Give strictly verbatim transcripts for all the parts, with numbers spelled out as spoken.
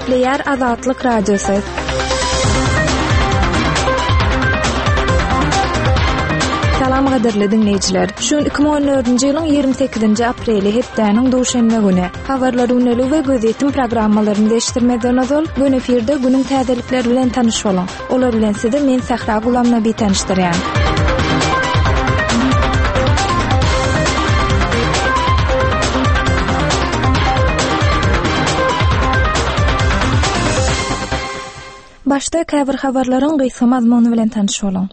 Gepleyer Azatlyk Radiosu. Salam gaderli dinleyijiler. Şu iki bin on dördünji ýylyň ýygrimi sekizinji apreli hepdeniň duşanba güni habarlary unaly we gözetim programmalaryny eşitdirmeden azal gün efirde günüň täzelikleri bilen tanyş bolun. Olar bilen sizi men Sahra Gulamna bir tanışdyrýan. Başda käbir habarlaryň gysga mazmuny bilen tanyş bolun.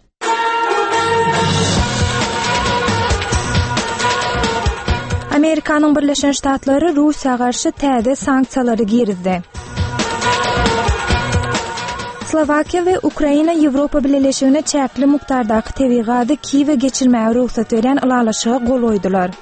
Amerikanyň Birleşen Ştatlary Russiýa garşy täze sanksiýalary girdi. Slovakiýa we Ukraina Ýewropa Birleşigine çäkli mukdardaky tebigaty Kiýewe geçirmäge ruhsat beren ulalaşyga gol oýdular.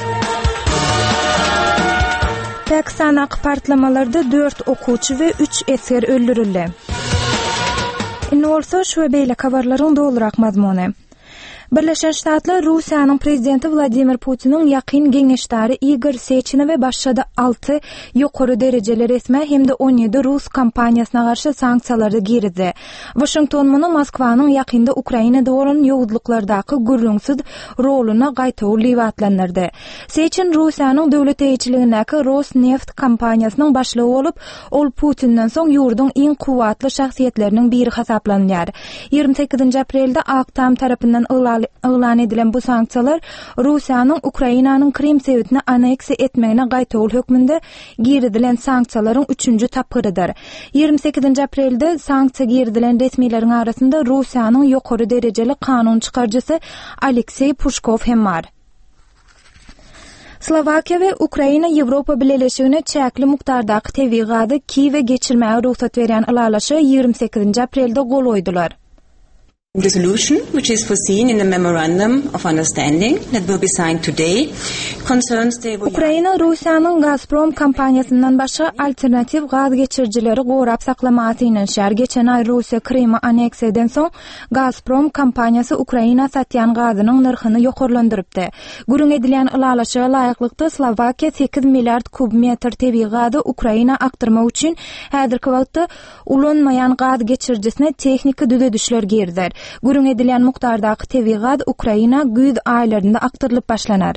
Pakistanyň partlamalarda dört okuwçy we üç eser öldürildi. Indi bolsa şu we beýle habarlaryň dolurak mazmuny. Birleşen Ştatlar Russiýanyň prezidenti Vladimir Putiniň ýakyn geňeşdari Igor Sechin we başga altı ýokary derejeli resmi hem de on ýedi Rus kompaniýasyna garşy sanksiýalary girdi. Washington muny Moskwanyň ýakynda Ukrainada bolan ýowuzluklardaky gürrüňsiz roluny gaýta liwatlandyrdy. Sechin Russiýanyň döwlet eýçiligindäki Rosneft kompaniýasynyň başlygy bolup, ol Putinden soň ýurduň iň kuwatly şahsiýetleriniň biri hasaplanýar. ýygrimi sekizinji aprelde Aktam tarapyndan ılan edilen bu sanksiýalar Russiýanyň Ukrainanyň Krim sewitini aneksiýa etmegine gaýtawul hökmünde girdilen sanksiýalaryň üçünji tapgyrydyr. ýygrimi sekizinji aprelde sanksiýa girdilen resmiýetlerin arasynda Russiýanyň ýokary derejeli kanun çykarjysy Aleksey Pushkov hem bar. Slovakiýa we Ukraina Ýewropa Birleşigine çäkli mukdardaky tebigaty Kiýewe geçirmäge ruhsat beren ulalaşyga ýygrimi sekizinji aprelde gol oýdular. Resolution, which is foreseen in the Memorandum of Understanding that will be signed today, concerns the Ukraina Russiýanyň Gazprom kompaniýasyndan başga alternativ gaz geçirjileri gorap saklamagy inen şär geçen ay Russiýa Krimi aneksiýadan soň Gazprom kompaniýasy Ukraina satýan gazynyň narhyny ýokarlandyrypdy. Gürüň edilen ulalaşyga laýyklykda Slovakiýa sekiz milliard kubmetr tebii gazy Ukraina aktyrmak üçin häzirki wagtda ulanmaýan gaz geçirjisine tehnika düzedişler girdiler. Gürüň edilen mukdardaky tebii gaz Ukraina güýz aýlarynda aktyrylyp başlanar.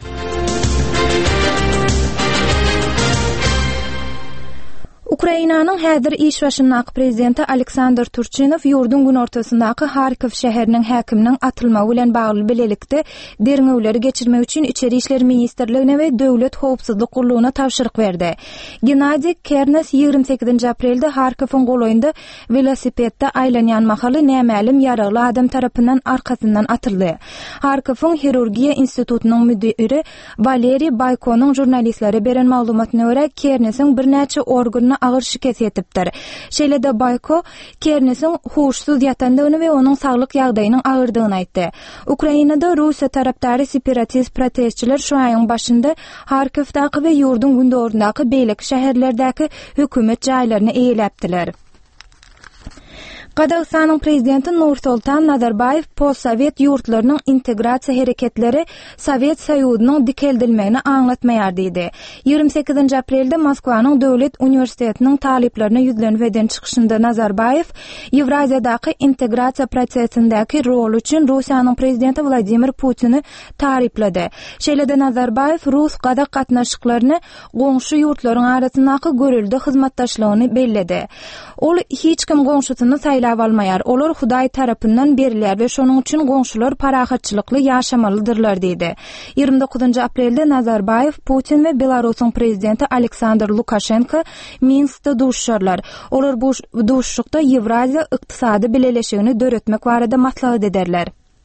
Ukrainanyň häzir iş başyndaky prezidenti Aleksandr Turchynov ýurdun gün ortasyndaky Harkiv şäheriniň häkiminiň atylmagy bilen bagly bilelikde derňewleri geçirmek üçin İçeri işler ministrligine we döwlet howpsuzlyk gurulugyna tapşyryk berdi. Gennady Kernes ýygrimi sekizinji aprelde Harkiwň goloýynda velosipedde aýlanýan mahaly nämälim ýaraly adam tarapyndan arkasyndan atyldy. Harkiwň Hirurgiýa institutynyň müdiri Valeri Baykonuň jurnalistlere beren maglumatyna görä Kernesiň birnäçe organyna ağır şikayet etipdir. Şeýle-de Bayko Kernesiň huşsuz ýatandygyny we onuň saglyk ýagdaýynyň agyrdygyny aýtdy. Ukrainada Russiýa tarapdary separatist protestçiler şu aýyň başynda Harkivdaky we ýurdun gündorundaky beýlek şäherlerdäki hökümet jaýlaryna eýlepdiler. Qazaqstanyň prezidenti Nursultan Nazarbayev post-sowet ýurtlarynyň integrasiýa hereketleri Sowet Soýuzynyň dikeldilmegini aňlatmaýar diýdi. ýygrimi sekizinji aprelde Moskwanyň Döwlet Uniwersitetiniň taliplerine ýüzlenip eden çykyşynda Nazarbayev Ýewraziýadaky integrasiýa prosesindäki rol üçin Russiýanyň prezidenti Vladimir Putini tariplädi. Şeýle-de Nazarbayev Rus gazak gatnaşyklaryny goňşy ýurtlaryň arasyndaky görüldi hyzmatdaşlygyny belledi. Ol hiç kim goňşusyny saýlap almaýar. Olar Hudaý tarapyndan berilýär we şonuň üçin goňşular parahatçylykly ýaşamalydyrlar diýdi. ýygrimi dokuzunji aprelde Nazarbayev, Putin we Belarusyň prezidenti Aleksandr Lukashenko Minskde duşşarlar. Olar bu duşşukda Ýewraziýa ykdysady birleşigini döretmek barada maslahat ederler.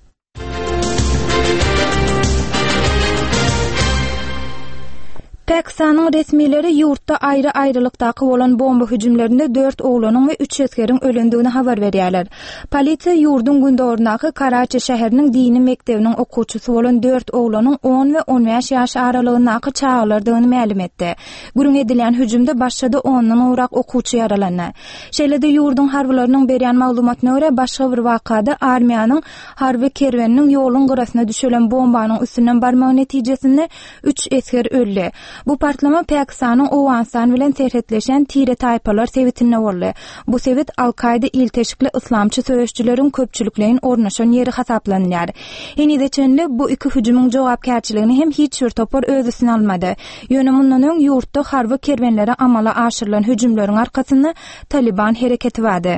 Pakistanyň resmiýetleri ýurtda aýry-aýrylykdaky bolan bomba hüjümlerinde dört oglanyň we üç eskeriň ölendigini habar berýärler. Polisiýa ýurdun gündorundaky Karachi şäheriniň dini mektebiniň okuwçysy bolan dört oglanyň on we on beş ýaş aralygyndaky çağlardygyny ma'lum etdi. Gürüň edilen hüjümde başga ondan urak okuwçy yaralandy. Şeýle-de ýurdun harbylarynyň berýän maglumatyna görä başga bir wakada armiýanyň harby kerweniniň ýoluň gyrasyna düşülen bombanyň üstünden barmagy netijesinde üç esker öldi. Bu partlama Pakistanyň Owganistan bilen serhetleşen tire taýpalar sebitine boldy. Bu sebit Al-Qaida ilteşikli islamçy söýüşçüleriň köpçüliklerin ornaşan ýeri hasaplanýar. Eni-de çenli bu iki hüjümüň jogapkärçiligini hem hiç bir topar öz üstüne almady. Ýöne mundan öň ýurtda harby kerwenlere amala aşyrylan hüjümleriň arkasyny Taliban hereketi wady.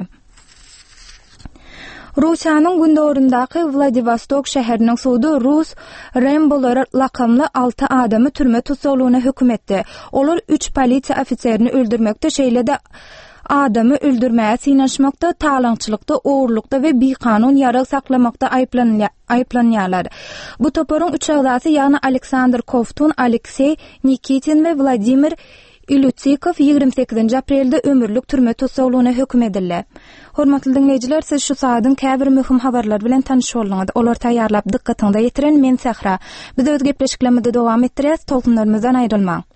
Rusiýanyň gündorundaky Vladivostok şäheriniň sudy Rus Rambolar lakamly altı adamy türme tutsagyna hökm etdi. Olar üç polisiýa ofiserini öldürmekde, şeýle-de adamy öldürmäge synaşmakda, talaňçylykda, oğurlukda we bikanun ýara saklamakda aýplanýarlar. Bu toparyň üç agzasy, ýagny Aleksandr Kovtun, Aleksey Nikitin we Vladimir Ilyutsikov ýigrimä sekizinji aprelde ömürlük türme tutsagyna hökm edildi. Hormatly dinleýijiler, siz şu saatyň käbir möhüm habarlar bilen tanyş bolýaňyz. Olar taýýarlap dikkatiňizde ýetiren men Sahra. Biz öz gepleşiklerimizi dowam etdirýäs, tolkunlarymyzdan aýrylmaň.